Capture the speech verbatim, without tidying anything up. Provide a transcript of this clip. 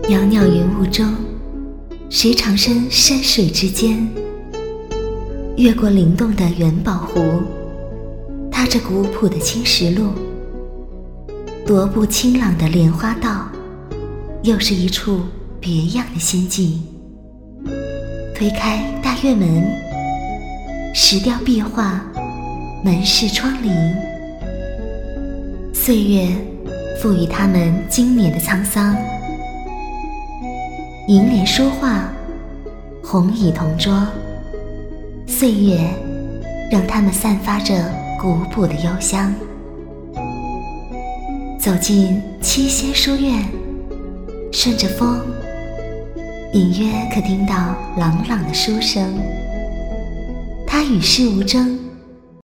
袅袅云雾中，谁长身山水之间，越过灵动的元宝湖，踏着古朴的青石路，踱步清朗的莲花道，又是一处别样的仙境。推开大院门，石雕壁画，门市窗棂，岁月赋予他们经年的沧桑。银莲书画，红椅同桌，岁月让他们散发着古朴的幽香。走进七仙书院，顺着风，隐约可听到朗朗的书声。它与世无争，